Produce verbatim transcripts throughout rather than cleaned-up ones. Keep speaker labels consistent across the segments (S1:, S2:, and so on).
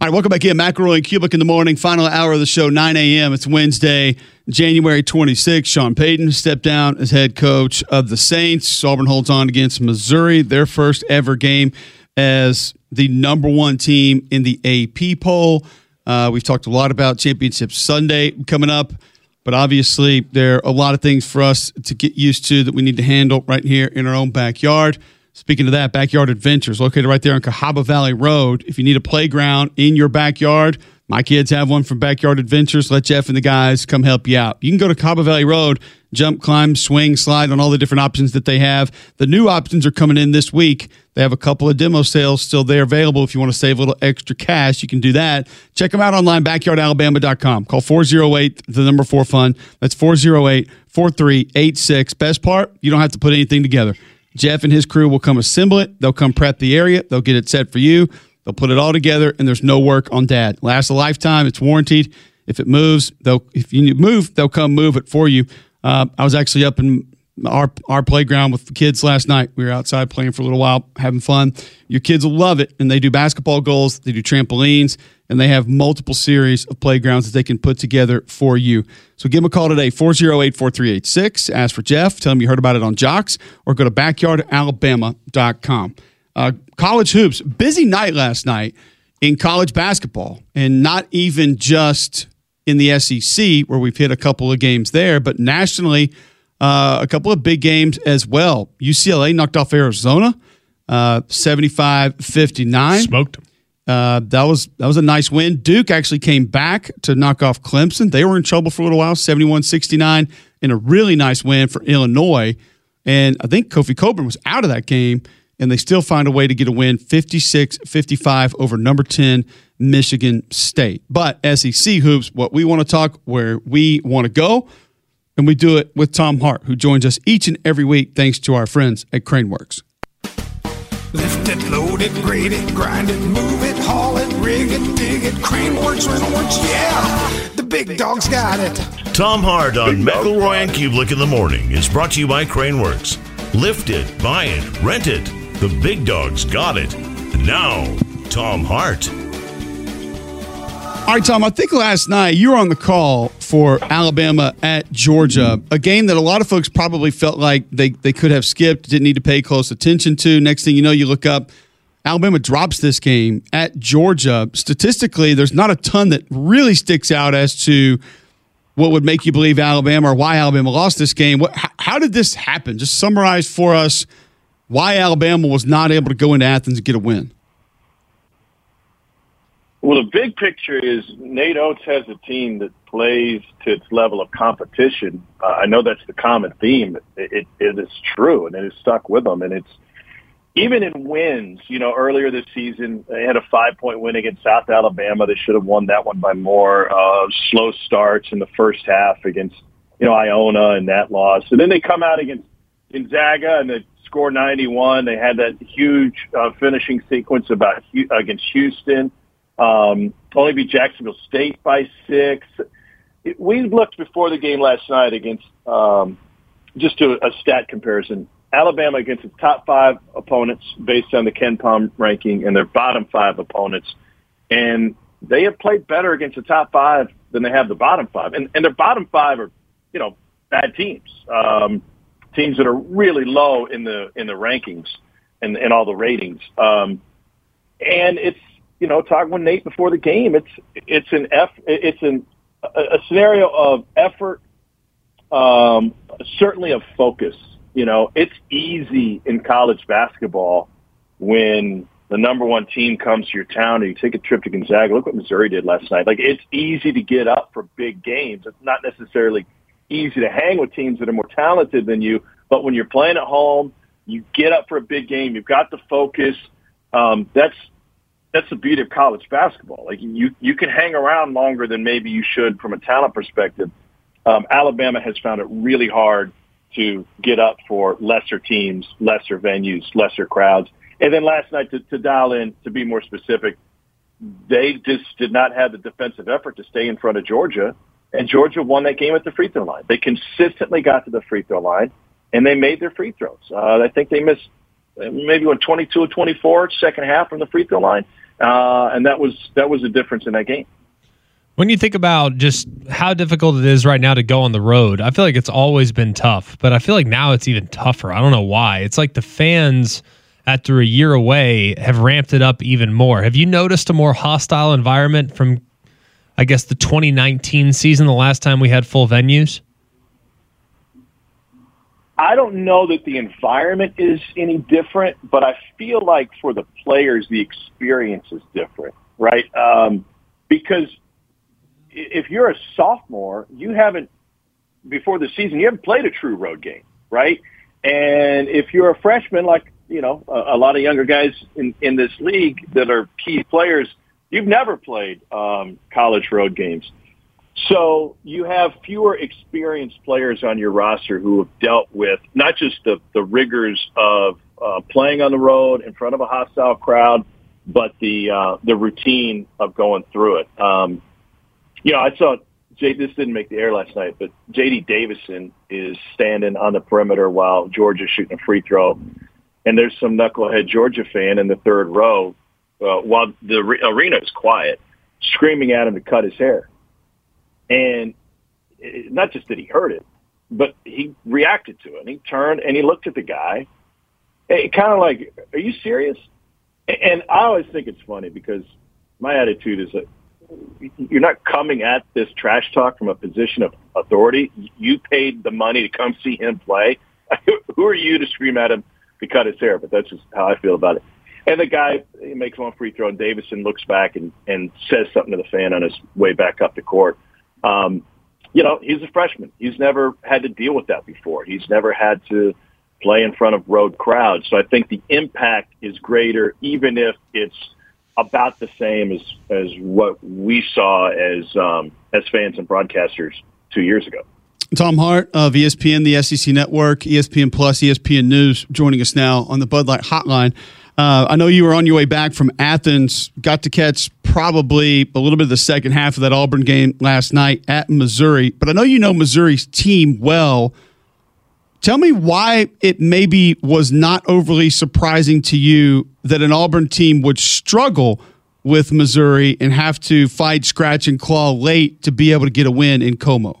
S1: All right, welcome back in. McElroy and Kubick in the morning. Final hour of the show, nine a.m. It's Wednesday, January twenty-sixth. Sean Payton stepped down as head coach of the Saints. Auburn holds on against Missouri, their first ever game as the number one team in the A P poll. Uh, we've talked a lot about Championship Sunday coming up, but obviously there are a lot of things for us to get used to that we need to handle right here in our own backyard. Speaking of that, Backyard Adventures, located right there on Cahaba Valley Road. If you need a playground in your backyard, my kids have one from Backyard Adventures. Let Jeff and the guys come help you out. You can go to Cahaba Valley Road, jump, climb, swing, slide on all the different options that they have. The new options are coming in this week. They have a couple of demo sales still there available. If you want to save a little extra cash, you can do that. Check them out online, backyard alabama dot com. Call four oh eight, the number four fun. That's four oh eight, four three eight six. Best part, you don't have to put anything together. Jeff and his crew will come assemble it. They'll come prep the area. They'll get it set for you. They'll put it all together, and there's no work on Dad. Lasts a lifetime. It's warranted. If it moves, they'll if you need move, they'll come move it for you. Uh, I was actually up in our our playground with the kids last night. We were outside playing for a little while, having fun. Your kids will love it, and they do basketball goals. They do trampolines, and they have multiple series of playgrounds that they can put together for you. So give them a call today, four oh eight, four three eight six. Ask for Jeff. Tell them you heard about it on Jocks, or go to backyard alabama dot com. Uh, college hoops. Busy night last night in college basketball, and not even just in the S E C where we've hit a couple of games there, but nationally, uh, a couple of big games as well. U C L A knocked off Arizona, uh, seventy-five fifty-nine.
S2: Smoked them.
S1: Uh, that was that was a nice win. Duke actually came back to knock off Clemson. They were in trouble for a little while, seventy-one sixty-nine, and a really nice win for Illinois. And I think Kofi Cockburn was out of that game, and they still find a way to get a win, fifty-six fifty-five over number ten, Michigan State. But S E C hoops, what we want to talk, where we want to go, and we do it with Tom Hart, who joins us each and every week thanks to our friends at Craneworks.
S3: Lift it, load it, grade it, grind it, move it, haul it, rig it, dig it, Craneworks, Rentalworks, yeah, the big dog's got it.
S4: Tom Hart on McElroy and Kublick in the morning is brought to you by Craneworks. Lift it, buy it, rent it. The big dog's got it. Now, Tom Hart.
S1: All right, Tom, I think last night you were on the call for Alabama at Georgia, a game that a lot of folks probably felt like they, they could have skipped, didn't need to pay close attention to. Next thing you know, you look up, Alabama drops this game at Georgia. Statistically, there's not a ton that really sticks out as to what would make you believe Alabama or why Alabama lost this game. What, how, how did this happen? Just summarize for us why Alabama was not able to go into Athens and get a win.
S5: Well, the big picture is Nate Oates has a team that plays to its level of competition. Uh, I know that's the common theme. It, it, it is true, and it has stuck with them. And it's even in wins, you know, earlier this season, they had a five-point win against South Alabama. They should have won that one by more. Uh, slow starts in the first half against, you know, Iona and that loss. And then they come out against Gonzaga and they score ninety-one. They had that huge uh, finishing sequence about against Houston. Um, only beat Jacksonville State by six. It, we looked before the game last night against, um, just to a stat comparison, Alabama against its top five opponents based on the Ken Pom ranking and their bottom five opponents. And they have played better against the top five than they have the bottom five. And, and their bottom five are, you know, bad teams, um, teams that are really low in the, in the rankings and, and all the ratings. Um, and it's, you know, talking with Nate before the game, it's it's an F, it's an, a, a scenario of effort, um, certainly of focus. You know, it's easy in college basketball when the number one team comes to your town and you take a trip to Gonzaga. Look what Missouri did last night. Like, it's easy to get up for big games. It's not necessarily easy to hang with teams that are more talented than you, but when you're playing at home, you get up for a big game. You've got the focus. Um, that's That's the beauty of college basketball. Like, you, you can hang around longer than maybe you should from a talent perspective. Um, Alabama has found it really hard to get up for lesser teams, lesser venues, lesser crowds. And then last night, to, to dial in, to be more specific, they just did not have the defensive effort to stay in front of Georgia, and Georgia won that game at the free throw line. They consistently got to the free throw line, and they made their free throws. Uh, I think they missed maybe went twenty-two or twenty-four second half from the free throw line. uh, and that was that was a difference in that game.
S2: When you think about just how difficult it is right now to go on the road, I feel like it's always been tough, but I feel like now it's even tougher. I don't know why. It's like the fans, after a year away, have ramped it up even more. Have you noticed a more hostile environment from, I guess, the twenty nineteen season, the last time we had full venues?
S5: I don't know that the environment is any different, but I feel like for the players, the experience is different, right? Um, because if you're a sophomore, you haven't, before the season, you haven't played a true road game, right? And if you're a freshman, like, you know, a, a lot of younger guys in, in this league that are key players, you've never played um, college road games. So you have fewer experienced players on your roster who have dealt with not just the, the rigors of uh, playing on the road in front of a hostile crowd, but the uh, the routine of going through it. Um, you know, I saw Jay, this didn't make the air last night, but J D Davison is standing on the perimeter while Georgia's shooting a free throw, and there's some knucklehead Georgia fan in the third row uh, while the re- arena is quiet, screaming at him to cut his hair. And it, not just that he heard it, but he reacted to it. And he turned and he looked at the guy, kind of like, "Are you serious?" And I always think it's funny because my attitude is that you're not coming at this trash talk from a position of authority. You paid the money to come see him play. Who are you to scream at him to cut his hair? But that's just how I feel about it. And the guy, he makes one free throw, and Davison looks back and, and says something to the fan on his way back up the court. Um, you know, he's a freshman. He's never had to deal with that before. He's never had to play in front of road crowds. So I think the impact is greater, even if it's about the same as, as what we saw as um, as fans and broadcasters two years ago.
S1: Tom Hart of E S P N, the S E C Network, E S P N Plus, E S P N News, joining us now on the Bud Light Hotline. Uh, I know you were on your way back from Athens, got to catch probably a little bit of the second half of that Auburn game last night at Missouri, but I know you know Missouri's team well. Tell me why it maybe was not overly surprising to you that an Auburn team would struggle with Missouri and have to fight, scratch, and claw late to be able to get a win in Como.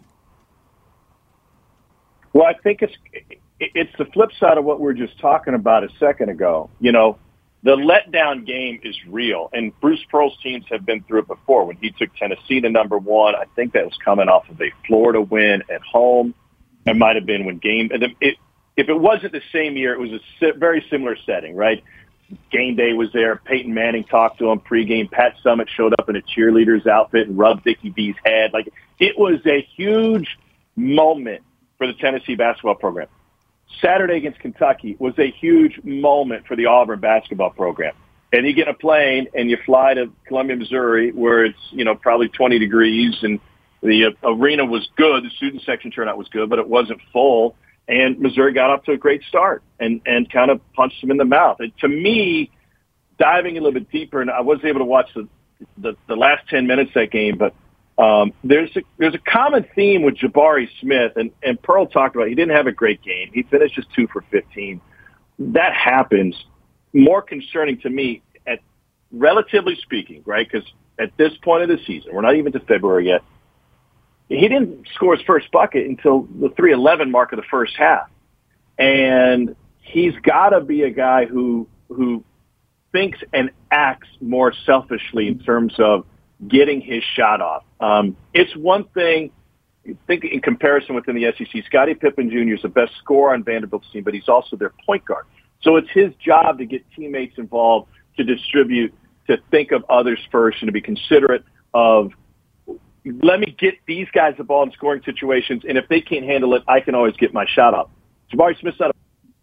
S5: Well, I think it's it's the flip side of what we were just talking about a second ago. You know, the letdown game is real, and Bruce Pearl's teams have been through it before. When he took Tennessee to number one, I think that was coming off of a Florida win at home. It might have been when game it, if it wasn't the same year, it was a very similar setting, right? Game day was there. Peyton Manning talked to him pregame. Pat Summitt showed up in a cheerleader's outfit and rubbed Dickie B's head. Like, it was a huge moment for the Tennessee basketball program. Saturday against Kentucky was a huge moment for the Auburn basketball program. And you get in a plane and you fly to Columbia, Missouri, where it's, you know, probably twenty degrees, and the uh, arena was good. The student section turnout was good, but it wasn't full. And Missouri got off to a great start and, and kind of punched them in the mouth. And to me, diving a little bit deeper, and I was able to watch the the, the last ten minutes of that game, but um, there's a, there's a common theme with Jabari Smith, and, and Pearl talked about it. He didn't have a great game. He finished just two for fifteen. That happens. More concerning to me, at relatively speaking, right? Because at this point of the season, we're not even to February yet. He didn't score his first bucket until the three eleven mark of the first half. And he's got to be a guy who who thinks and acts more selfishly in terms of getting his shot off. Um, it's one thing, think in comparison within the S E C, Scottie Pippen Junior is the best scorer on Vanderbilt's team, but he's also their point guard. So it's his job to get teammates involved, to distribute, to think of others first, and to be considerate of, let me get these guys the ball in scoring situations, and if they can't handle it, I can always get my shot up. Jabari Smith's not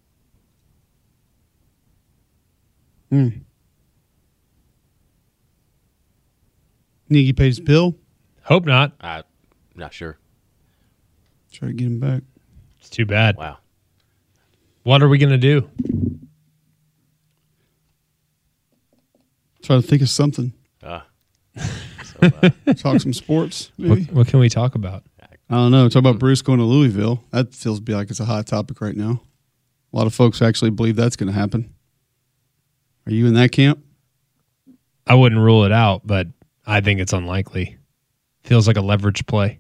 S5: a...
S1: Hmm. Think he paid his bill?
S2: Hope not.
S6: I'm not sure.
S1: Try to get him back.
S2: It's too bad.
S6: Wow.
S2: What are we going to do?
S1: Try to think of something.
S6: Uh, so, uh,
S1: Talk some sports,
S2: What,
S1: maybe.
S2: what can we talk about?
S1: I don't know. Talk about Bruce going to Louisville. That feels to be like it's a hot topic right now. A lot of folks actually believe that's going to happen. Are you in that camp?
S2: I wouldn't rule it out, but I think it's unlikely. Feels like a leverage play.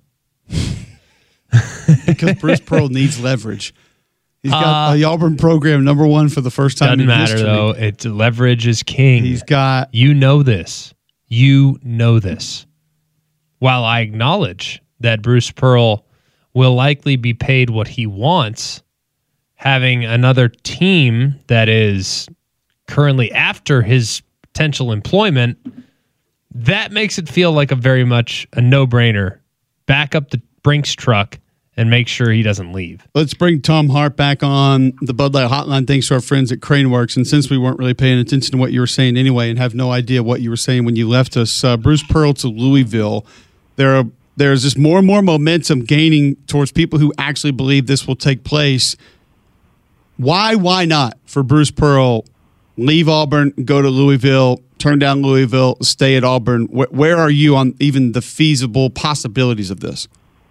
S1: Because Bruce Pearl needs leverage. He's got
S2: Uh,
S1: the Auburn program number one for the first time
S2: Doesn't
S1: in
S2: matter,
S1: history.
S2: though. It's leverage is king.
S1: He's got
S2: You know this. You know this. While I acknowledge that Bruce Pearl will likely be paid what he wants, having another team that is currently after his potential employment, that makes it feel like a very much a no-brainer. Back up the Brinks truck and make sure he doesn't leave.
S1: Let's bring Tom Hart back on the Bud Light Hotline. Thanks to our friends at Craneworks. And since we weren't really paying attention to what you were saying anyway and have no idea what you were saying when you left us, uh, Bruce Pearl to Louisville, there are, there's just more and more momentum gaining towards people who actually believe this will take place. Why, why not for Bruce Pearl, leave Auburn, go to Louisville, turn down Louisville, stay at Auburn? Where, where are you on even the feasible possibilities of this?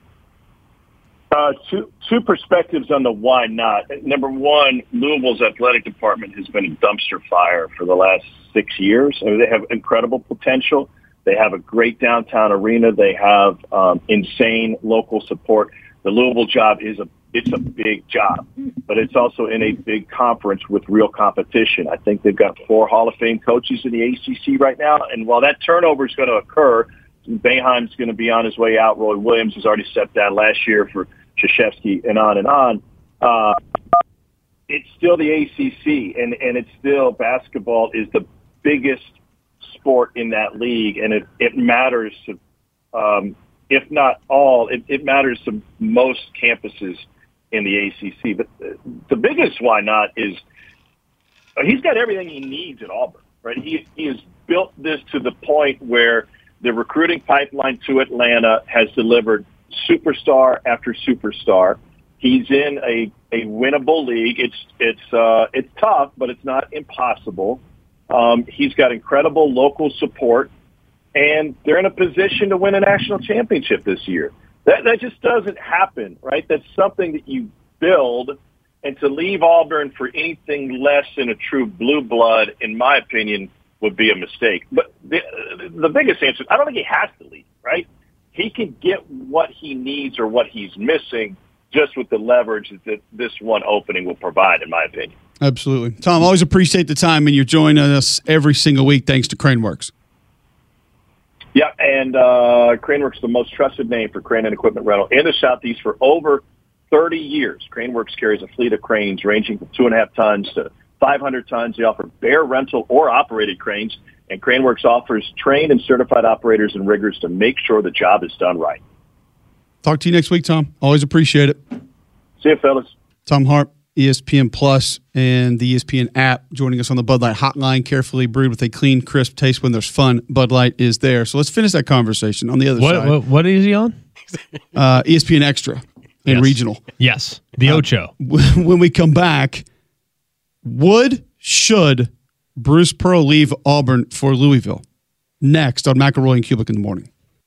S5: Uh, two two perspectives on the why not. Number one, Louisville's athletic department has been a dumpster fire for the last six years. I mean, they have incredible potential. They have a great downtown arena. They have um, insane local support. The Louisville job is a it's a big job, but it's also in a big conference with real competition. I think they've got four Hall of Fame coaches in the A C C right now, and while that turnover is going to occur, Boeheim's going to be on his way out. Roy Williams has already stepped down last year for Krzyzewski, and on and on. Uh, it's still the A C C, and, and it's still basketball is the biggest sport in that league, and it, it matters to, um, if not all, it, it matters to most campuses in the A C C. But the biggest why not is he's got everything he needs at Auburn, right? He, he has built this to the point where the recruiting pipeline to Atlanta has delivered superstar after superstar. He's in a, a winnable league. It's it's uh, it's tough, but it's not impossible. Um, he's got incredible local support, and they're in a position to win a national championship this year. That that just doesn't happen, right? That's something that you build, and to leave Auburn for anything less than a true blue blood, in my opinion, would be a mistake. But the the biggest answer, I don't think he has to leave, right? He can get what he needs or what he's missing just with the leverage that this one opening will provide, in my opinion.
S1: Absolutely. Tom, always appreciate the time, and you're joining us every single week thanks to Craneworks.
S5: Yeah, and uh, Craneworks is the most trusted name for crane and equipment rental in the Southeast for over thirty years. Craneworks carries a fleet of cranes ranging from two and a half tons to five hundred tons. They offer bare rental or operated cranes, and Craneworks offers trained and certified operators and riggers to make sure the job is done right.
S1: Talk to you next week, Tom. Always appreciate it.
S5: See you, fellas.
S1: Tom Hart, E S P N Plus and the E S P N app, joining us on the Bud Light Hotline. Carefully brewed with a clean, crisp taste. When there's fun, Bud Light is there. So let's finish that conversation on the other
S2: What,
S1: side.
S2: what what is he on?
S1: Uh, E S P N Extra and
S2: Yes.
S1: Regional.
S2: Yes, the
S1: Uh,
S2: Ocho.
S1: When we come back, would, should Bruce Pearl leave Auburn for Louisville? Next on McElroy and Kulik in the morning.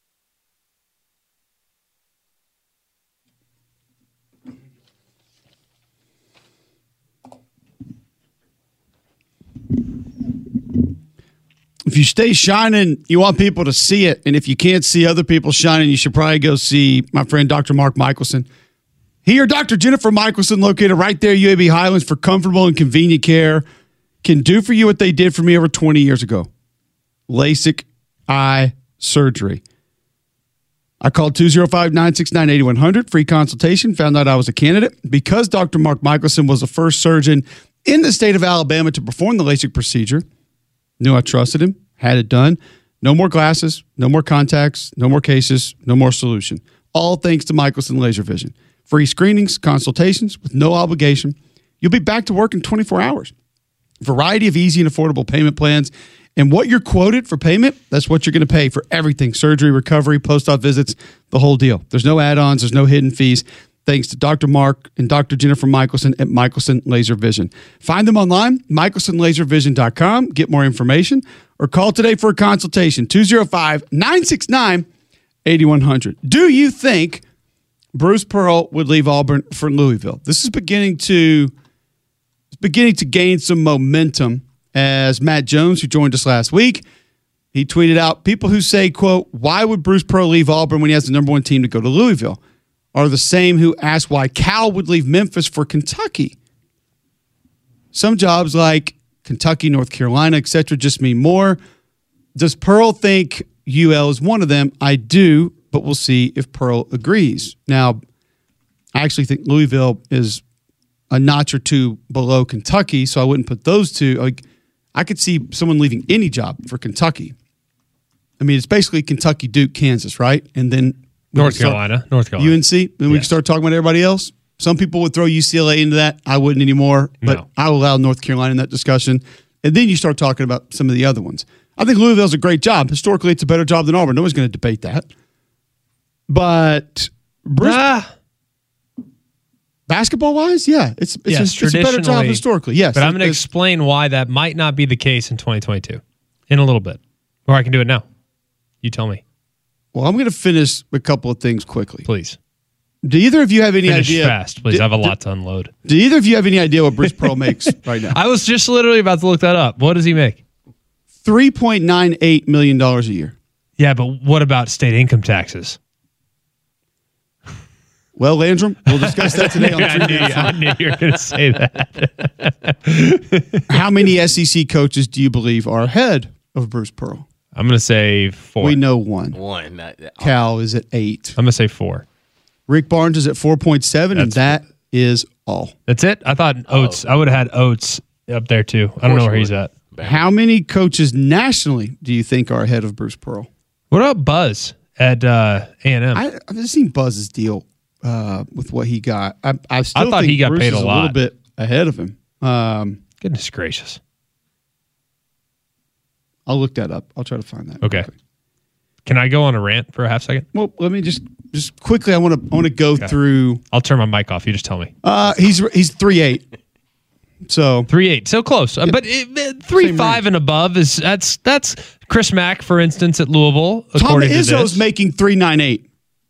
S1: If you stay shining, you want people to see it. And if you can't see other people shining, you should probably go see my friend Doctor Mark Michelson. He or Doctor Jennifer Michelson, located right there, U A B Highlands, for comfortable and convenient care, can do for you what they did for me over twenty years ago. LASIK eye surgery. I called two oh five, nine six nine, eight one zero zero, free consultation, found out I was a candidate. Because Doctor Mark Michelson was the first surgeon in the state of Alabama to perform the LASIK procedure, knew I trusted him, had it done. No more glasses, no more contacts, no more cases, no more solution. All thanks to Michelson Laser Vision. Free screenings, consultations with no obligation. You'll be back to work in twenty-four hours. Variety of easy and affordable payment plans. And what you're quoted for payment, that's what you're going to pay for everything. Surgery, recovery, post-op visits, the whole deal. There's no add-ons. There's no hidden fees. Thanks to Doctor Mark and Doctor Jennifer Michelson at Michelson Laser Vision. Find them online, Michelson Laser Vision dot com. Get more information or call today for a consultation, two oh five, nine six nine, eight one zero zero. Do you think Bruce Pearl would leave Auburn for Louisville? This is beginning to beginning to gain some momentum as Matt Jones, who joined us last week, He tweeted out, people who say, quote, why would Bruce Pearl leave Auburn when he has the number one team to go to Louisville are the same who ask why Cal would leave Memphis for Kentucky. Some jobs like Kentucky, North Carolina, et cetera just mean more. Does Pearl think U L is one of them? I do, but we'll see if Pearl agrees. Now, I actually think Louisville is a notch or two below Kentucky, so I wouldn't put those two. Like, I could see someone leaving any job for Kentucky. I mean, it's basically Kentucky, Duke, Kansas, right? And then
S2: North Carolina, North Carolina.
S1: U N C. Then we
S2: Yes.
S1: can start talking about everybody else. Some people would throw U C L A into that. I wouldn't anymore, but
S2: No.
S1: I will allow North Carolina in that discussion. And then you start talking about some of the other ones. I think Louisville's a great job. Historically, it's a better job than Auburn. No one's going to debate that. But Bruce,
S2: Ah,
S1: basketball-wise, yeah, it's it's,
S2: Yes,
S1: a, it's a better job
S2: traditionally,
S1: historically. Yes,
S2: but I'm going to
S1: It's-
S2: explain why that might not be the case in twenty twenty-two in a little bit. Or I can do it now. You tell me,
S1: Well, I'm going to finish a couple of things quickly.
S2: please.
S1: Do either of you have any
S2: Finish
S1: idea?
S2: fast, please.
S1: Do,
S2: I have a
S1: do-
S2: lot to unload.
S1: Do either of you have any idea what Bruce Pearl makes right now?
S2: I was just literally about to look that up. What does he make?
S1: three point nine eight million dollars a year.
S2: Yeah, but what about state income taxes?
S1: Well, Landrum, we'll discuss that today on
S2: I, knew,
S1: True
S2: I knew you were going to say that.
S1: How many S E C coaches do you believe are ahead of Bruce Pearl?
S2: I'm going to say four.
S1: We know one.
S6: One. That, that-
S1: Cal is at eight.
S2: I'm going to say four.
S1: Rick Barnes is at four point seven, and that is all.
S2: That's it? I thought Oates. I would have had Oates up there too. I don't know
S6: course
S2: where
S6: you
S2: he's
S6: would.
S2: at.
S1: How many coaches nationally do you think are ahead of Bruce Pearl?
S2: What about Buzz at uh, A and M?
S1: I, I've just seen Buzz's deal uh, with what he got. I, I still
S2: I thought
S1: think
S2: he got
S1: Bruce
S2: paid a
S1: is a
S2: lot.
S1: little bit ahead of him. Um,
S2: Goodness gracious.
S1: I'll look that up. I'll try to find that.
S2: Okay. Can I go on a rant for a half second?
S1: Well, let me just just quickly. I want to I want to go
S2: Okay.
S1: through.
S2: I'll turn my mic off. You just tell me.
S1: Uh, he's he's three eight. So
S2: Three eight, so close. Uh, but it, it- three
S1: Same
S2: five and above is that's that's Chris Mack, for instance, at Louisville,
S1: Tom
S2: according to
S1: Izzo's
S2: this,
S1: making three nine eight.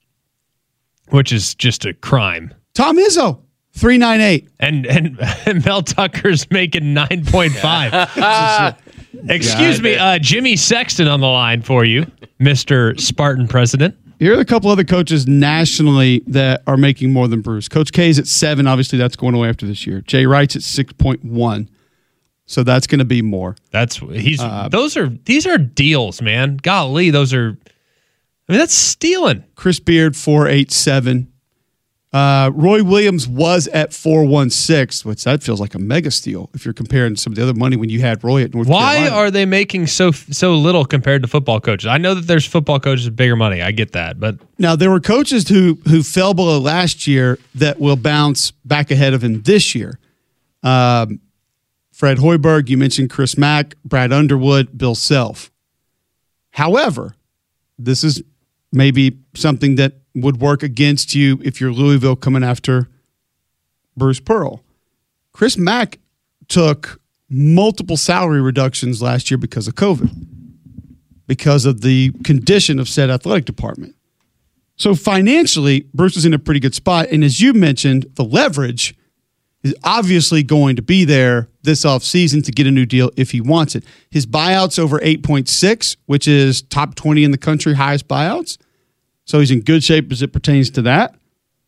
S2: which is just a crime.
S1: Tom Izzo three nine eight.
S2: And and, and Mel Tucker's making nine point five. Excuse me, uh, Jimmy Sexton on the line for you, Mister Spartan President.
S1: Here are a couple other coaches nationally that are making more than Bruce. Coach K's at seven. Obviously, that's going away after this year. Jay Wright's at six point one. So that's going to be more.
S2: That's he's those are these are deals, man. Golly, those are. I mean, that's stealing.
S1: Chris Beard four eight seven. Uh, Roy Williams was at four one six, which that feels like a mega steal if you're comparing some of the other money when you had Roy at North
S2: Why
S1: Carolina.
S2: are they making so so little compared to football coaches? I know that there's football coaches with bigger money. I get that, but
S1: Now, there were coaches who who fell below last year that will bounce back ahead of him this year. Um, Fred Hoiberg, you mentioned Chris Mack, Brad Underwood, Bill Self. However, this is maybe something that would work against you if you're Louisville coming after Bruce Pearl. Chris Mack took multiple salary reductions last year because of COVID, because of the condition of said athletic department. So financially, Bruce is in a pretty good spot. And as you mentioned, the leverage is obviously going to be there this offseason to get a new deal if he wants it. His buyout's over eight point six, which is top twenty in the country, highest buyouts. So he's in good shape as it pertains to that.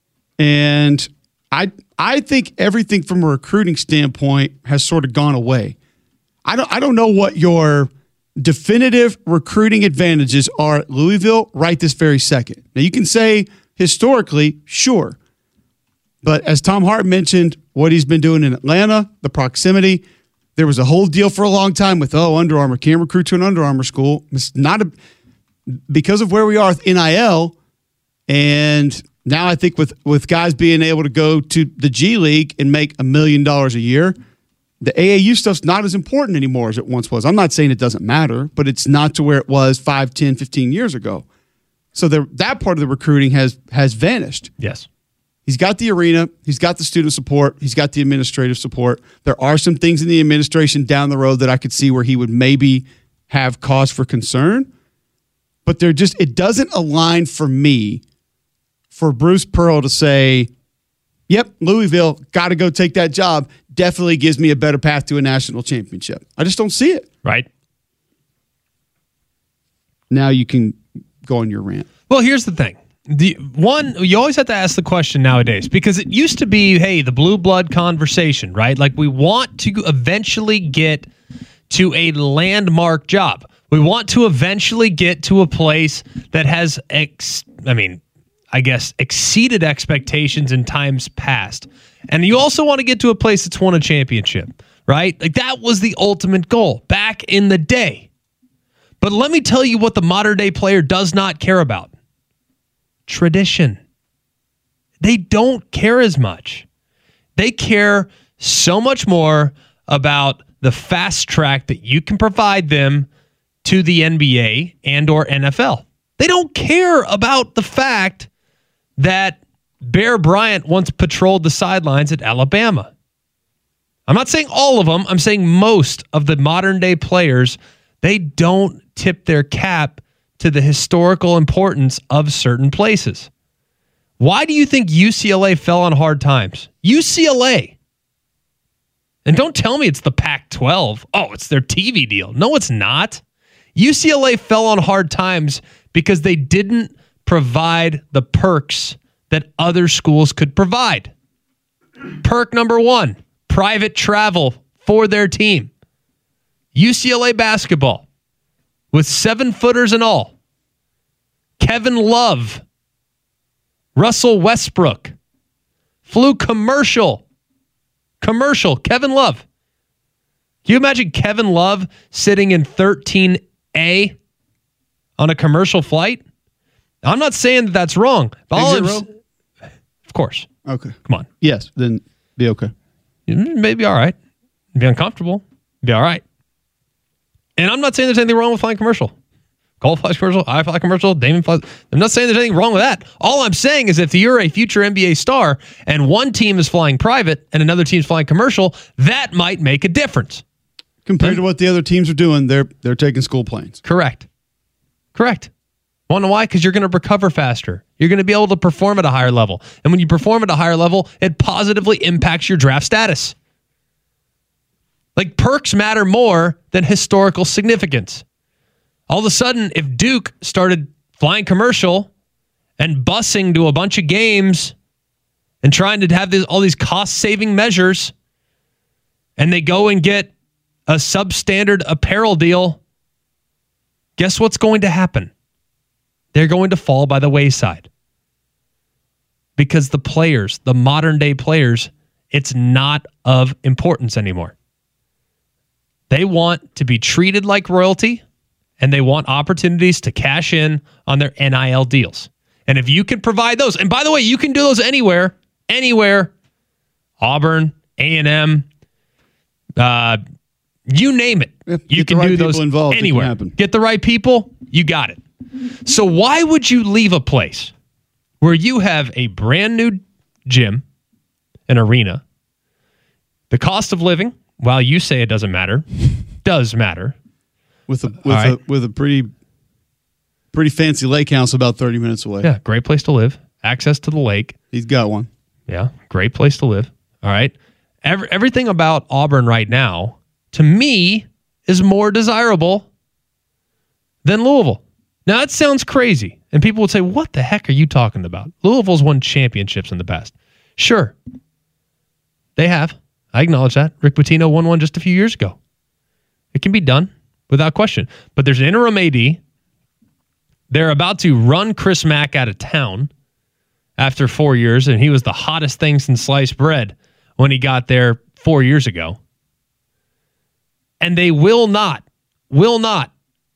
S1: And I I think everything from a recruiting standpoint has sort of gone away. I don't I don't know what your definitive recruiting advantages are at Louisville right this very second. Now you can say historically, sure. But as Tom Hart mentioned, what he's been doing in Atlanta, the proximity, there was a whole deal for a long time with, oh, Under Armour can't recruit to an Under Armour school. It's not a because of where we are with N I L, and now I think with, with guys being able to go to the G League and make a million dollars a year, the A A U stuff's not as important anymore as it once was. I'm not saying it doesn't matter, but it's not to where it was five, ten, fifteen years ago. So the, that part of the recruiting has has vanished.
S2: yes.
S1: He's got the arena. He's got the student support. He's got the administrative support. There are some things in the administration down the road that I could see where he would maybe have cause for concern. But they're just, it doesn't align for me for Bruce Pearl to say, yep, Louisville, got to go take that job. Definitely gives me a better path to a national championship. I just don't see it.
S2: Right.
S1: now you can go on your rant.
S2: Well, here's the thing. The one, you always have to ask the question nowadays, because it used to be, hey, the blue blood conversation, right? Like, we want to eventually get to a landmark job. We want to eventually get to a place that has, ex, I mean, I guess, exceeded expectations in times past. And you also want to get to a place that's won a championship, right? Like, that was the ultimate goal back in the day. But let me tell you what the modern day player does not care about. Tradition. They don't care as much. They care so much more about the fast track that you can provide them to the N B A and or N F L. They don't care about the fact that Bear Bryant once patrolled the sidelines at Alabama. I'm not saying all of them. I'm saying most of the modern day players, they don't tip their cap to the historical importance of certain places. Why do you think U C L A fell on hard times? U C L A. And don't tell me it's the Pac twelve. Oh, it's their T V deal. No, it's not. U C L A fell on hard times because they didn't provide the perks that other schools could provide. Perk number one, private travel for their team. U C L A basketball with seven footers and all. Kevin Love, Russell Westbrook flew commercial. Commercial, Kevin Love. Can you imagine Kevin Love sitting in thirteen A on a commercial flight? I'm not saying that that's wrong. All
S1: Exit
S2: I'm,
S1: row?
S2: Of course.
S1: Okay.
S2: Come on.
S1: Yes, then be okay.
S2: Maybe all right. Be uncomfortable. Be all right. And I'm not saying there's anything wrong with flying commercial. Cole flies commercial, I fly commercial, Damon flies. I'm not saying there's anything wrong with that. All I'm saying is if you're a future N B A star and one team is flying private and another team's flying commercial, that might make a difference.
S1: Compared to what the other teams are doing, they're they're taking school planes.
S2: Correct. Correct. Want to know why? Because you're going to recover faster. You're going to be able to perform at a higher level. And when you perform at a higher level, it positively impacts your draft status. Like, perks matter more than historical significance. All of a sudden, if Duke started flying commercial and busing to a bunch of games and trying to have this, all these cost-saving measures, and they go and get a substandard apparel deal, guess what's going to happen? They're going to fall by the wayside. Because the players, the modern-day players, it's not of importance anymore. They want to be treated like royalty, and they want opportunities to cash in on their N I L deals. And if you can provide those, and by the way, you can do those anywhere, anywhere, Auburn, A and M, uh, you name it.
S1: Yep,
S2: you can
S1: right
S2: do those
S1: involved,
S2: anywhere. Get the right people, you got it. So why would you leave a place where you have a brand new gym, an arena, the cost of living, while you say it doesn't matter, does matter.
S1: With a with
S2: right.
S1: a with a pretty pretty fancy lake house about thirty minutes away.
S2: Yeah, great place to live. Access to the lake.
S1: He's got one.
S2: Yeah, great place to live. All right. Every, everything about Auburn right now, to me, is more desirable than Louisville. Now, that sounds crazy. And people would say, what the heck are you talking about? Louisville's won championships in the past. Sure. They have. I acknowledge that. Rick Pitino won one just a few years ago. It can be done. Without question. But there's an interim A D. They're about to run Chris Mack out of town after four years, and he was the hottest thing since sliced bread when he got there four years ago. And they will not, will not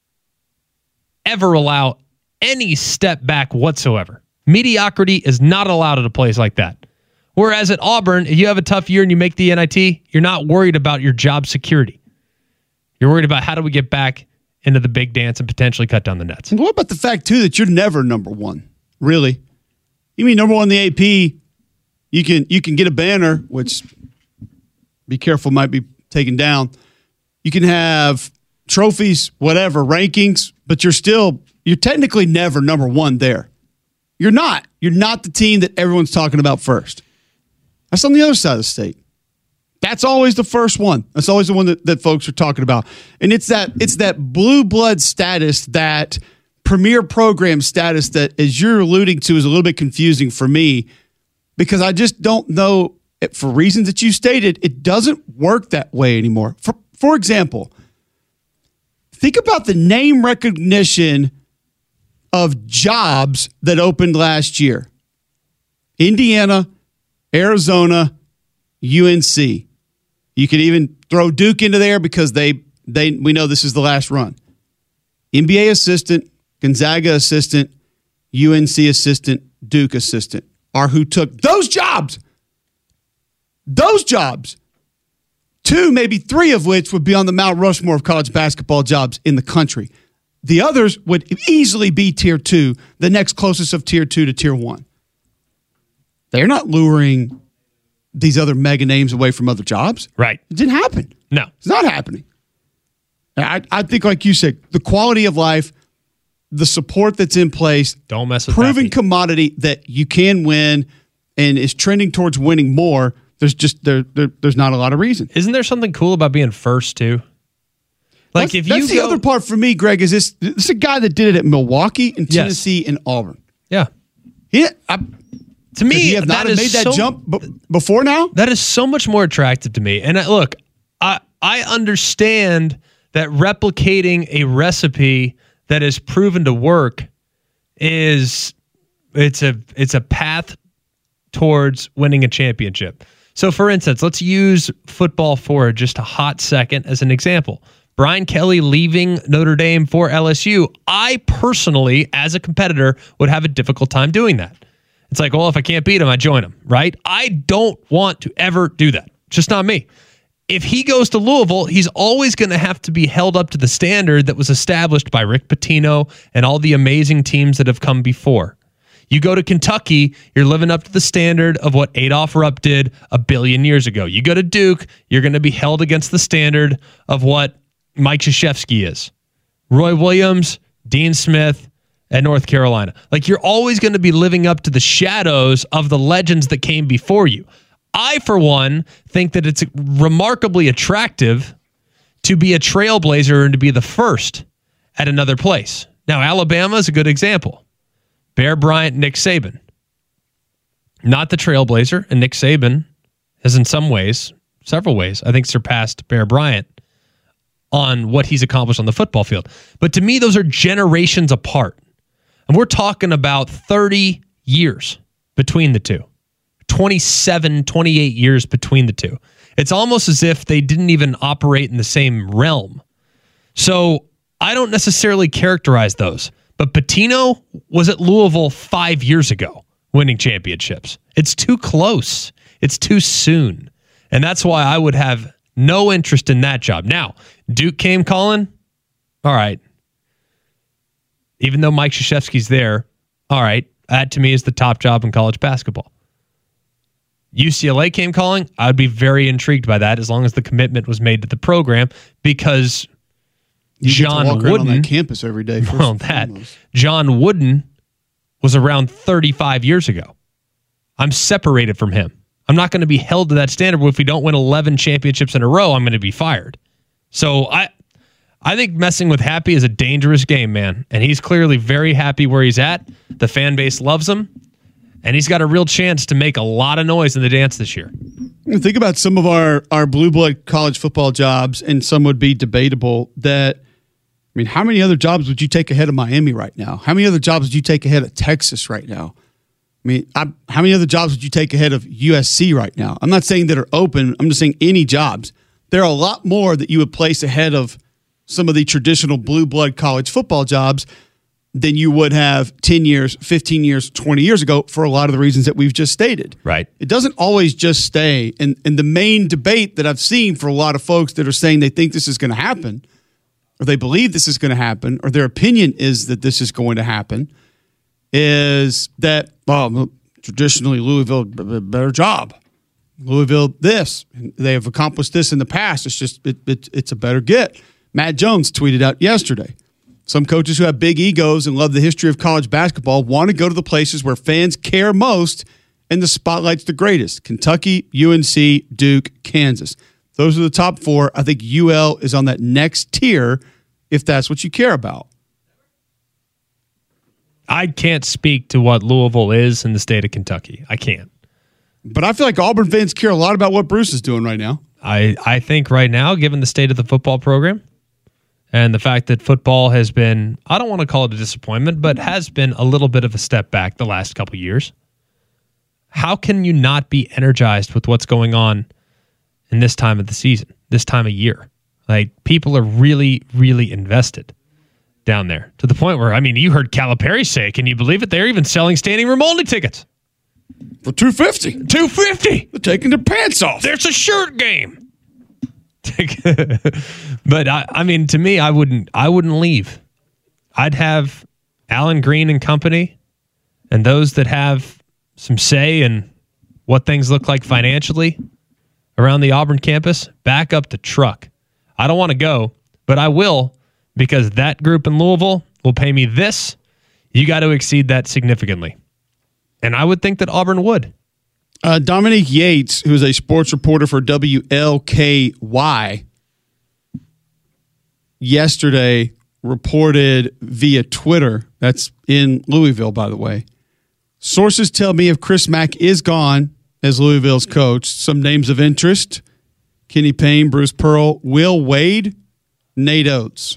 S2: ever allow any step back whatsoever. Mediocrity is not allowed at a place like that. Whereas at Auburn, if you have a tough year and you make the N I T, you're not worried about your job security. You're worried about how do we get back into the big dance and potentially cut down the nets.
S1: What about the fact, too, that you're never number one? Really? You mean number one in the A P, you can you can get a banner, which, be careful, might be taken down. You can have trophies, whatever, rankings, but you're still, you're technically never number one there. You're not. You're not the team that everyone's talking about first. That's on the other side of the state. That's always the first one. That's always the one that, that folks are talking about. And it's that it's that blue blood status that premier program status that, as you're alluding to, is a little bit confusing for me because I just don't know, for reasons that you stated, it doesn't work that way anymore. For, for example, think about the name recognition of jobs that opened last year. Indiana, Arizona, U N C. You could even throw Duke into there because they they we know this is the last run. N B A assistant, Gonzaga assistant, U N C assistant, Duke assistant are who took those jobs. Those jobs. Two, maybe three of which would be on the Mount Rushmore of college basketball jobs in the country. The others would easily be tier two, the next closest of tier two to tier one. They're not luring these other mega names away from other jobs.
S2: Right.
S1: It didn't happen.
S2: No.
S1: It's not happening. I, I think, like you said, the quality of life, the support that's in place,
S2: don't mess with
S1: proven
S2: happy.
S1: commodity that you can win and is trending towards winning more. There's just there, there there's not a lot of reason.
S2: Isn't there something cool about being first too? Like
S1: that's,
S2: if you
S1: that's the
S2: go,
S1: other part for me, Greg, is this this is a guy that did it at Milwaukee and
S2: Yes.
S1: Tennessee and Auburn.
S2: yeah.
S1: He, I,
S2: To me,
S1: could he have not
S2: that
S1: have
S2: is
S1: made that
S2: so,
S1: jump b- before now?
S2: That is so much more attractive to me. And I, look, I I understand that replicating a recipe that is proven to work is it's a it's a path towards winning a championship. So, for instance, let's use football for just a hot second as an example. Brian Kelly leaving Notre Dame for L S U. I personally, as a competitor, would have a difficult time doing that. It's like, well, if I can't beat him, I join him, right? I don't want to ever do that. It's just not me. If he goes to Louisville, he's always going to have to be held up to the standard that was established by Rick Pitino and all the amazing teams that have come before. You go to Kentucky, you're living up to the standard of what Adolph Rupp did a billion years ago. You go to Duke, you're going to be held against the standard of what Mike Krzyzewski is. Roy Williams, Dean Smith, at North Carolina. Like, you're always going to be living up to the shadows of the legends that came before you. I, for one, think that it's remarkably attractive to be a trailblazer and to be the first at another place. Now, Alabama is a good example. Bear Bryant, Nick Saban. Not the trailblazer, and Nick Saban has in some ways, several ways, I think surpassed Bear Bryant on what he's accomplished on the football field. But to me, those are generations apart. And we're talking about thirty years between the two. twenty-seven, twenty-eight years between the two. It's almost as if they didn't even operate in the same realm. So I don't necessarily characterize those. But Pitino was at Louisville five years ago winning championships. It's too close. It's too soon. And that's why I would have no interest in that job. Now, Duke came calling. All right. Even though Mike Krzyzewski's there, all right, that to me is the top job in college basketball. U C L A came calling. I would be very intrigued by that as long as the commitment was made to the program because
S1: You
S2: John
S1: get to walk around on
S2: Wooden,
S1: that campus every day. First
S2: well,
S1: and
S2: that
S1: foremost.
S2: John Wooden was around thirty-five years ago. I'm separated from him. I'm not going to be held to that standard. If we don't win eleven championships in a row, I'm going to be fired. So I, I think messing with Happy is a dangerous game, man. And he's clearly very happy where he's at. The fan base loves him. And he's got a real chance to make a lot of noise in the dance this year.
S1: Think about some of our, our blue blood college football jobs, and some would be debatable that, I mean, how many other jobs would you take ahead of Miami right now? How many other jobs would you take ahead of Texas right now? I mean, I, how many other jobs would you take ahead of U S C right now? I'm not saying that are open. I'm just saying any jobs. There are a lot more that you would place ahead of some of the traditional blue blood college football jobs than you would have ten years, fifteen years, twenty years ago for a lot of the reasons that we've just stated.
S2: Right.
S1: It doesn't always just stay. And, and the main debate that I've seen for a lot of folks that are saying they think this is going to happen, or they believe this is going to happen, or their opinion is that this is going to happen, is that, well, traditionally Louisville, b- b- better job. Louisville, this. They have accomplished this in the past. It's just, it, it, it's a better get. Matt Jones tweeted out yesterday. Some coaches who have big egos and love the history of college basketball want to go to the places where fans care most and the spotlight's the greatest. Kentucky, U N C, Duke, Kansas. Those are the top four. I think U L is on that next tier if that's what you care about.
S2: I can't speak to what Louisville is in the state of Kentucky. I can't.
S1: But I feel like Auburn fans care a lot about what Bruce is doing right now.
S2: I, I think right now, given the state of the football program and the fact that football has been, I don't want to call it a disappointment, but has been a little bit of a step back the last couple of years. How can you not be energized with what's going on in this time of the season, this time of year? Like, people are really, really invested down there to the point where, I mean, you heard Calipari say, can you believe it? They're even selling standing room only tickets.
S1: For two hundred fifty dollars.
S2: two hundred fifty dollars.
S1: They're taking their pants off.
S2: There's a shirt game. But I, I mean, to me, I wouldn't. I wouldn't leave. I'd have Alan Green and company, and those that have some say in what things look like financially around the Auburn campus, back up the truck. I don't want to go, but I will, because that group in Louisville will pay me this. You got to exceed that significantly. And I would think that Auburn would.
S1: Uh, Dominique Yates, who's a sports reporter for W L K Y, yesterday reported via Twitter, that's in Louisville, by the way. Sources tell me if Chris Mack is gone as Louisville's coach, some names of interest: Kenny Payne, Bruce Pearl, Will Wade, Nate Oates.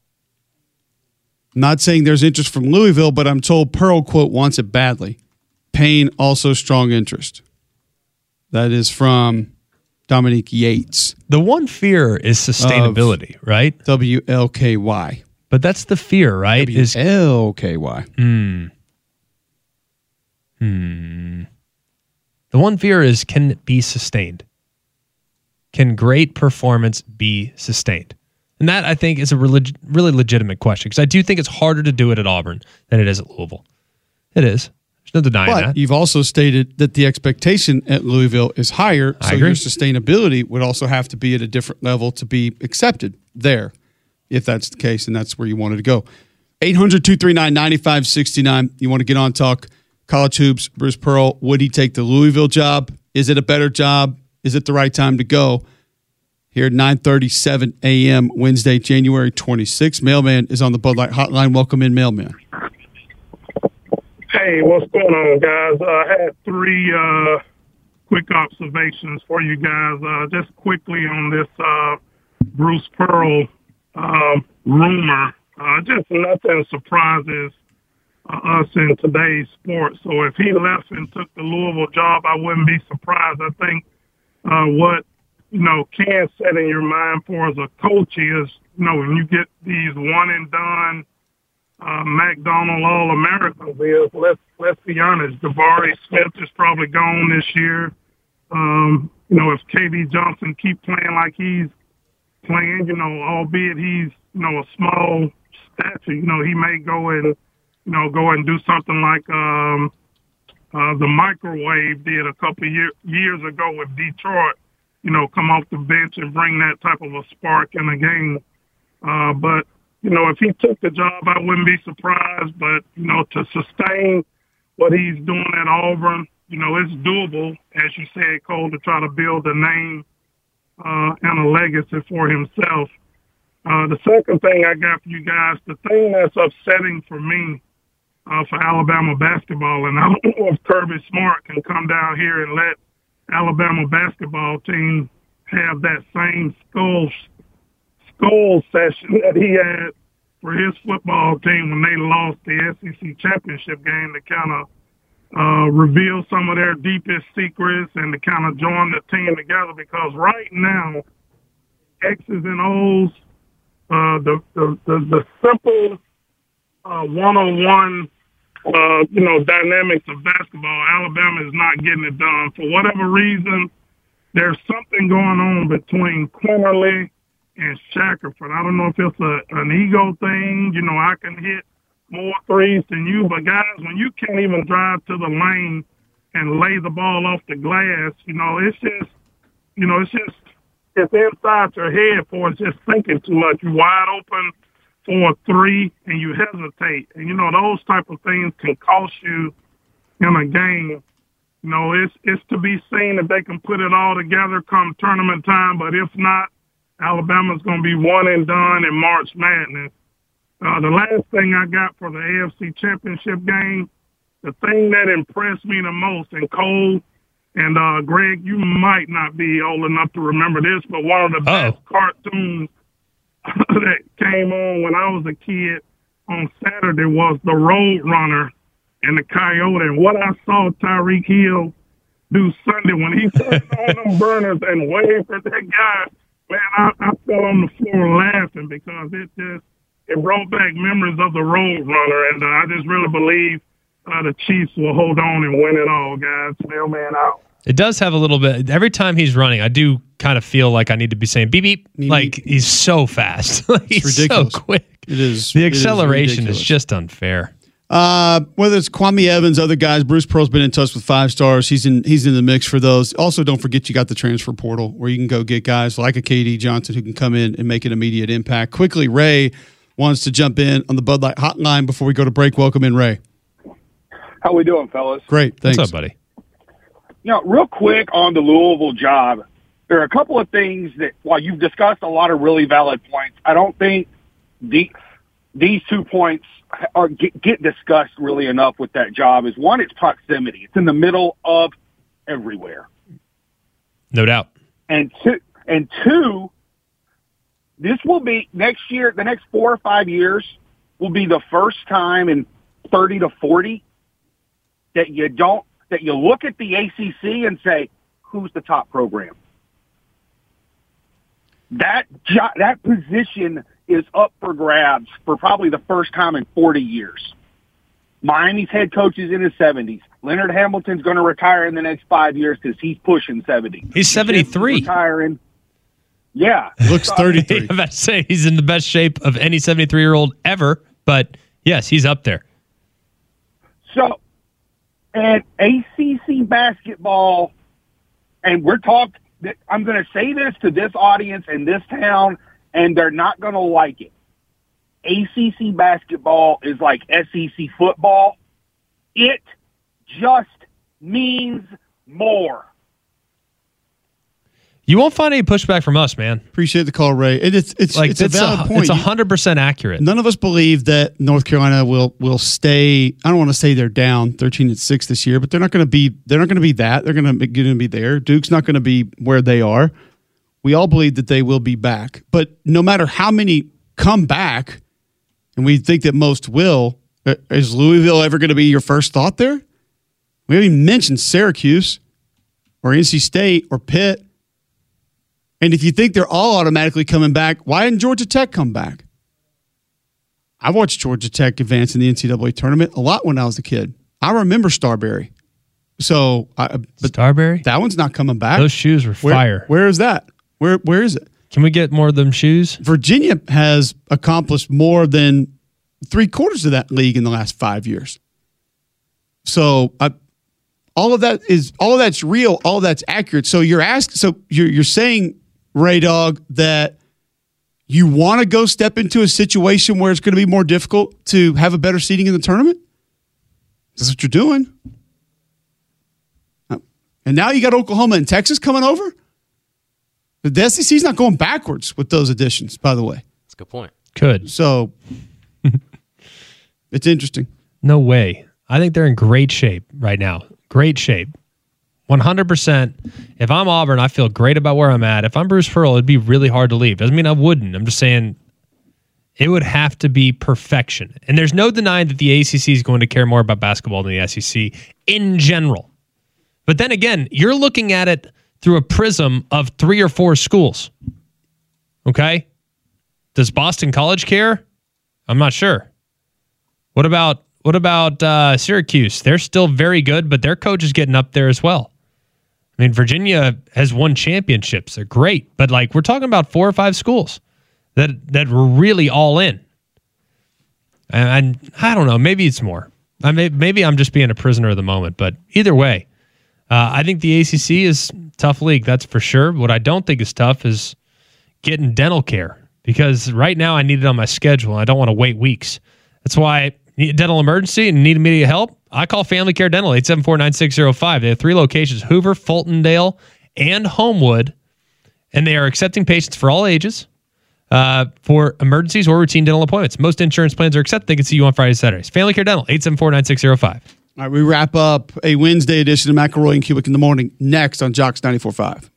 S1: Not saying there's interest from Louisville, but I'm told Pearl, quote, wants it badly. Payne, also strong interest. That is from Dominique Yates.
S2: The one fear is sustainability, right?
S1: W L K Y.
S2: But that's the fear, right?
S1: W L K Y.
S2: Hmm. Hmm. The one fear is, can it be sustained? Can great performance be sustained? And that, I think, is a relig- really legitimate question, because I do think it's harder to do it at Auburn than it is at Louisville. It is. There's no denying
S1: but
S2: that.
S1: You've also stated that the expectation at Louisville is higher,
S2: I
S1: so
S2: agree.
S1: your sustainability would also have to be at a different level to be accepted there, if that's the case, and that's where you wanted to go. eight hundred, two three nine, nine five six nine. You want to get on, talk college hoops. Bruce Pearl, would he take the Louisville job? Is it a better job? Is it the right time to go? Here at nine thirty-seven a.m. Wednesday, January twenty-sixth. Mailman is on the Bud Light Hotline. Welcome in, Mailman.
S7: Hey, what's going on, guys? Uh, I had three uh, quick observations for you guys. Uh, just quickly on this uh, Bruce Pearl uh, rumor. Uh, just nothing surprises uh, us in today's sports. So if he left and took the Louisville job, I wouldn't be surprised. I think uh, what, you know, Ken set in your mind for as a coach is, you know, when you get these one and done Uh, McDonald All-Americans is, let's let's be honest, Jabari Smith is probably gone this year. Um, you know, if K D Johnson keep playing like he's playing, you know, albeit he's, you know, a small stature, you know, he may go and, you know, go and do something like um, uh, the microwave did a couple of year, years ago with Detroit, you know, come off the bench and bring that type of a spark in the game. Uh, but, you know, if he took the job, I wouldn't be surprised. But, you know, to sustain what he's doing at Auburn, you know, it's doable, as you said, Cole, to try to build a name uh, and a legacy for himself. Uh, the second thing I got for you guys, the thing that's upsetting for me uh, for Alabama basketball, and I don't know if Kirby Smart can come down here and let Alabama basketball team have that same skull goal session that he had for his football team when they lost the S E C championship game to kind of uh, reveal some of their deepest secrets and to kind of join the team together, because right now, X's and O's, uh, the, the, the, the simple uh, one-on-one, uh, you know, dynamics of basketball, Alabama is not getting it done. For whatever reason, there's something going on between Quinterly and Shackelford. I don't know if it's a, an ego thing. You know, I can hit more threes than you, but guys, when you can't even drive to the lane and lay the ball off the glass, you know, it's just, you know, it's just, it's inside your head for it's just thinking too much. You're wide open for a three and you hesitate. And, you know, those type of things can cost you in a game. You know, it's, it's to be seen if they can put it all together come tournament time, but if not, Alabama's going to be one and done in March Madness. Uh, the last thing I got for the A F C Championship game, the thing that impressed me the most, and Cole and uh, Greg, you might not be old enough to remember this, but one of the
S2: Uh-oh.
S7: best cartoons that came on when I was a kid on Saturday was the Road Runner and the Coyote. And what I saw Tyreek Hill do Sunday when he turned on them burners and waved at that guy, man, I, I fell on the floor laughing because it just it brought back memories of the Road Runner, and uh, I just really believe uh, the Chiefs will hold on and win it all, guys. Mailman out.
S2: It does have a little bit. Every time he's running, I do kind of feel like I need to be saying beep beep.
S1: Beep,
S2: like
S1: beep.
S2: he's so fast. Like, he's
S1: ridiculous.
S2: so quick.
S1: It is.
S2: The
S1: it is
S2: acceleration is,
S1: ridiculous.
S2: just unfair.
S1: Uh, whether it's Kwame Evans, other guys, Bruce Pearl's been in touch with five stars. He's in he's in the mix for those. Also, don't forget you got the transfer portal where you can go get guys like a K D Johnson who can come in and make an immediate impact. Quickly, Ray wants to jump in on the Bud Light hotline before we go to break. Welcome in, Ray.
S8: How we doing, fellas?
S1: Great, thanks.
S2: What's up, buddy?
S8: You know, real quick on the Louisville job, there are a couple of things that, while you've discussed a lot of really valid points, I don't think the, these two points are get, get discussed really enough with that job. Is one, it's proximity. It's in the middle of everywhere.
S2: No doubt.
S8: And two, and two, this will be next year, the next four or five years will be the first time in thirty to forty that you don't, that you look at the A C C and say, who's the top program? That jo- that position is up for grabs for probably the first time in forty years. Miami's head coach is in his seventies. Leonard Hamilton's going to retire in the next five years because he's pushing seventy.
S2: He's seventy-three.
S8: Retiring. Yeah.
S1: Looks thirty-three.
S2: I'm about to say he's in the best shape of any seventy-three-year-old ever, but yes, he's up there.
S8: So, and A C C basketball, and we're talking, I'm going to say this to this audience in this town, and they're not going to like it. A C C basketball is like S E C football. It just means more.
S2: You won't find any pushback from us, man.
S1: Appreciate the call, Ray. It, it's it's
S2: Like
S1: it's a valid
S2: a,
S1: point.
S2: It's one hundred percent accurate.
S1: None of us believe that North Carolina will will stay. I don't want to say they're down thirteen and six this year, but they're not going to be. They're not going to be that. They're going to going to be there. Duke's not going to be where they are. We all believe that they will be back, but no matter how many come back, and we think that most will, is Louisville ever going to be your first thought there? We haven't even mentioned Syracuse or N C State or Pitt. And if you think they're all automatically coming back, why didn't Georgia Tech come back? I watched Georgia Tech advance in the N C double A tournament a lot when I was a kid. I remember Starberry. So, I, but
S2: Starberry?
S1: that one's not coming back.
S2: Those shoes were
S1: Where-
S2: fire.
S1: Where is that? Where Where is it?
S2: Can we get more of them shoes?
S1: Virginia has accomplished more than three quarters of that league in the last five years. So, I, all of that is all of that's real. All of that's accurate. So you're asked. So you're you're saying, Ray Dog, that you want to go step into a situation where it's going to be more difficult to have a better seating in the tournament? That's what you're doing. And now you got Oklahoma and Texas coming over? The S E C's not going backwards with those additions, by the way.
S6: That's a good point.
S2: Could.
S1: So it's interesting.
S2: No way. I think they're in great shape right now. Great shape. one hundred percent. If I'm Auburn, I feel great about where I'm at. If I'm Bruce Pearl, it'd be really hard to leave. Doesn't mean I wouldn't. I'm just saying it would have to be perfection. And there's no denying that the A C C is going to care more about basketball than the S E C in general. But then again, you're looking at it through a prism of three or four schools. Okay? Does Boston College care? I'm not sure. What about what about uh, Syracuse? They're still very good, but their coach is getting up there as well. I mean, Virginia has won championships. They're great, but like we're talking about four or five schools that that were really all in. And, and I don't know, maybe it's more. I may, maybe I'm just being a prisoner of the moment, but either way, uh, I think the A C C is a tough league, that's for sure. What I don't think is tough is getting dental care because right now I need it on my schedule. And I don't want to wait weeks. That's why need a dental emergency and need immediate help. I call Family Care Dental, eight seven four, nine six zero five. They have three locations, Hoover, Fultondale, and Homewood, and they are accepting patients for all ages. uh, for emergencies or routine dental appointments. Most insurance plans are accepted. They can see you on Fridays, Saturdays. Family Care Dental, eight seven four, nine six zero five.
S1: All right, we wrap up a Wednesday edition of McElroy and Cubic in the Morning next on Jocks ninety-four point five.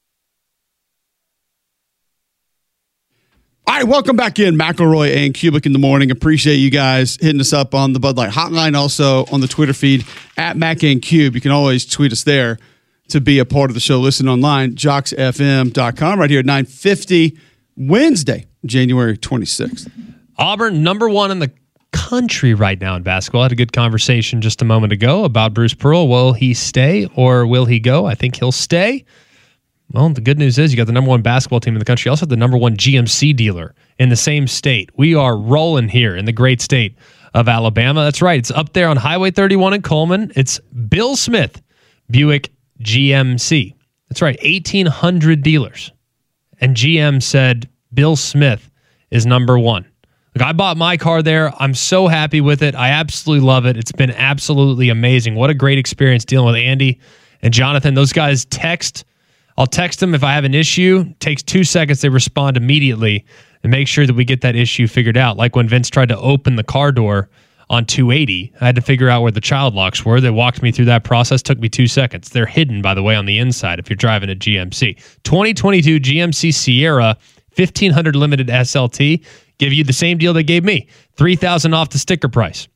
S1: All right, welcome back in, McElroy and Cubic in the Morning. Appreciate you guys hitting us up on the Bud Light Hotline, also on the Twitter feed at Mac and Cube. You can always tweet us there to be a part of the show. Listen online, jox f m dot com, right here at nine fifty, Wednesday, January twenty-sixth.
S2: Auburn, number one in the country right now in basketball. I had a good conversation just a moment ago about Bruce Pearl. Will he stay or will he go? I think he'll stay. Well, the good news is you got the number one basketball team in the country. You also have the number one G M C dealer in the same state. We are rolling here in the great state of Alabama. That's right. It's up there on Highway thirty-one in Coleman. It's Bill Smith, Buick G M C. That's right. eighteen hundred dealers. And G M said Bill Smith is number one. Look, I bought my car there. I'm so happy with it. I absolutely love it. It's been absolutely amazing. What a great experience dealing with Andy and Jonathan. Those guys text. I'll text them if I have an issue. It takes two seconds. They respond immediately and make sure that we get that issue figured out. Like when Vince tried to open the car door on two eighty, I had to figure out where the child locks were. They walked me through that process. Took me two seconds. They're hidden, by the way, on the inside if you're driving a G M C. twenty twenty-two G M C Sierra fifteen hundred limited S L T. Give you the same deal they gave me. three thousand dollars off the sticker price.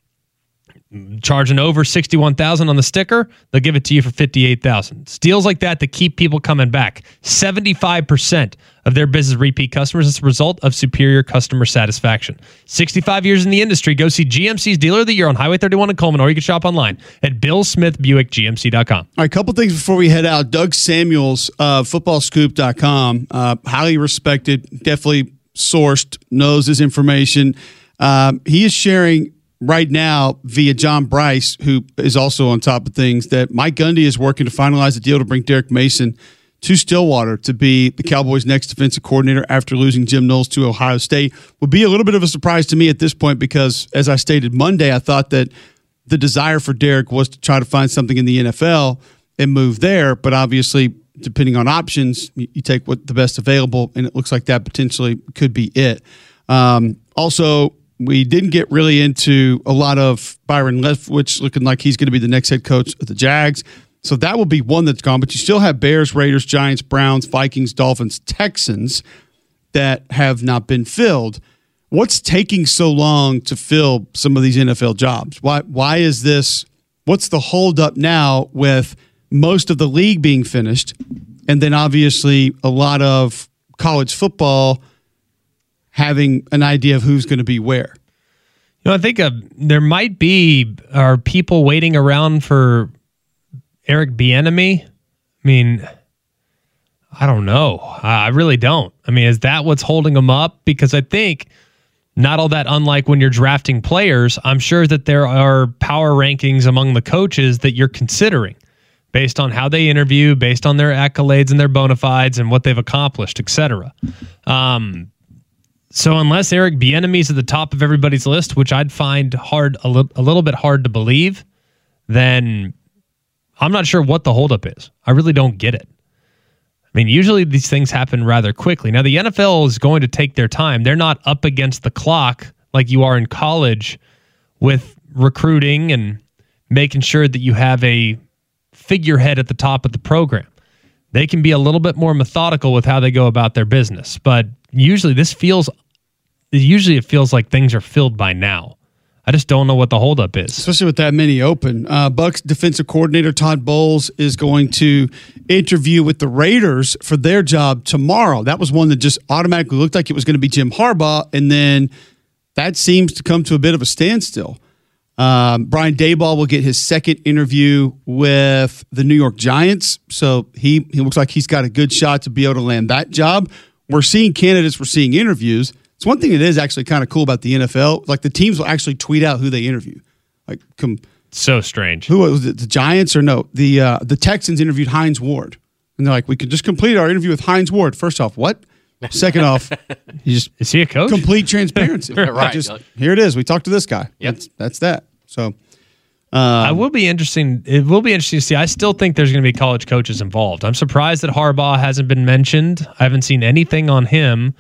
S2: Charging over sixty-one thousand dollars on the sticker, they'll give it to you for fifty-eight thousand dollars. Deals like that that keep people coming back. seventy-five percent of their business repeat customers as a result of superior customer satisfaction. sixty-five years in the industry. Go see G M C's Dealer of the Year on Highway thirty-one in Coleman, or you can shop online at bill smith buick g m c dot com.
S1: All right, a couple things before we head out. Doug Samuels of football scoop dot com, uh, highly respected, definitely sourced, knows his information. Um, he is sharing right now via John Bryce, who is also on top of things, that Mike Gundy is working to finalize a deal to bring Derek Mason to Stillwater to be the Cowboys' next defensive coordinator after losing Jim Knowles to Ohio State. Would be a little bit of a surprise to me at this point because, as I stated Monday, I thought that the desire for Derek was to try to find something in the N F L and move there, but obviously, depending on options, you, you take what the best available, and it looks like that potentially could be it. Um, also, we didn't get really into a lot of Byron Leftwich looking like he's going to be the next head coach of the Jags. So that will be one that's gone. But you still have Bears, Raiders, Giants, Browns, Vikings, Dolphins, Texans that have not been filled. What's taking so long to fill some of these N F L jobs? Why, why is this? What's the holdup now with most of the league being finished and then obviously a lot of college football having an idea of who's going to be where?
S2: You know, I think uh, there might be are people waiting around for Eric Bieniemy. I mean, I don't know. I really don't. I mean, is that what's holding him up? Because I think not all that unlike when you're drafting players, I'm sure that there are power rankings among the coaches that you're considering based on how they interview, based on their accolades and their bona fides and what they've accomplished, et cetera. Um, So unless Eric Bieniemy's at the top of everybody's list, which I'd find hard a, li- a little bit hard to believe, then I'm not sure what the holdup is. I really don't get it. I mean, usually these things happen rather quickly. Now, the N F L is going to take their time. They're not up against the clock like you are in college with recruiting and making sure that you have a figurehead at the top of the program. They can be a little bit more methodical with how they go about their business, but usually this feels usually it feels like things are filled by now. I just don't know what the holdup is.
S1: Especially with that many open. Uh, Bucs defensive coordinator Todd Bowles is going to interview with the Raiders for their job tomorrow. That was one that just automatically looked like it was going to be Jim Harbaugh, and then that seems to come to a bit of a standstill. Um, Brian Daboll will get his second interview with the New York Giants, so he, he looks like he's got a good shot to be able to land that job. We're seeing candidates, we're seeing interviews. It's one thing that is actually kind of cool about the N F L. Like the teams will actually tweet out who they interview. Like, come,
S2: so strange.
S1: Who was it? The Giants or no? The uh, the Texans interviewed Hines Ward, and they're like, we could just complete our interview with Hines Ward. First off, what? Second off, you just
S2: is he a coach?
S1: Complete transparency.
S6: Right.
S1: Just, here it is. We talked to this guy.
S6: Yep.
S1: That's that's that. So. Um,
S2: I will be interesting. It will be interesting to see. I still think there's going to be college coaches involved. I'm surprised that Harbaugh hasn't been mentioned. I haven't seen anything on him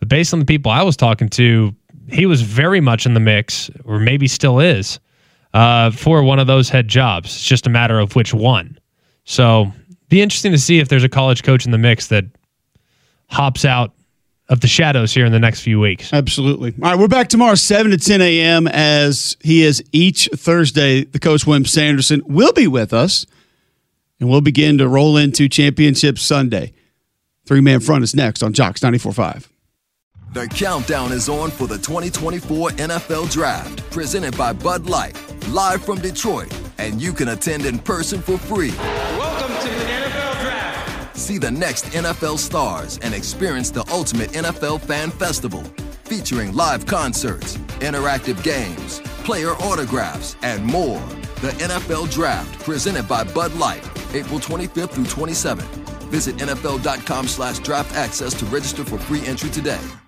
S2: But based on the people I was talking to, he was very much in the mix, or maybe still is, uh, for one of those head jobs. It's just a matter of which one. So be interesting to see if there's a college coach in the mix that hops out of the shadows here in the next few weeks.
S1: Absolutely. All right, we're back tomorrow, seven to ten a.m., as he is each Thursday. The coach, Wim Sanderson, will be with us, and we'll begin to roll into Championship Sunday. Three-man front is next on Jocks ninety-four point five.
S9: The countdown is on for the twenty twenty-four N F L Draft, presented by Bud Light, live from Detroit, and you can attend in person for free.
S10: Welcome to the N F L Draft.
S9: See the next N F L stars and experience the ultimate N F L fan festival, featuring live concerts, interactive games, player autographs, and more. The N F L Draft, presented by Bud Light, April twenty-fifth through twenty-seventh. Visit N F L dot com slash draft access to register for free entry today.